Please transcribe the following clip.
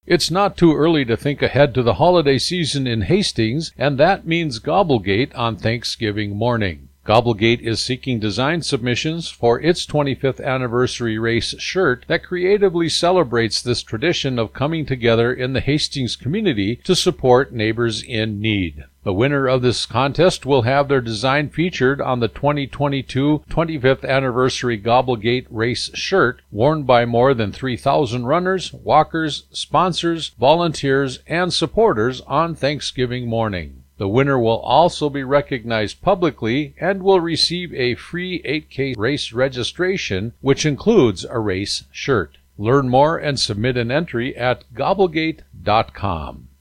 It's not too early to think ahead to the holiday season in Hastings, and that means Gobblegate on Thanksgiving morning. Gobblegate is seeking design submissions for its 25th anniversary race shirt that creatively celebrates this tradition of coming together in the Hastings community to support neighbors in need. The winner of this contest will have their design featured on the 2022 25th anniversary Gobblegate race shirt, worn by more than 3,000 runners, walkers, sponsors, volunteers, and supporters on Thanksgiving morning. The winner will also be recognized publicly and will receive a free 8K race registration, which includes a race shirt. Learn more and submit an entry at gobblegate.com.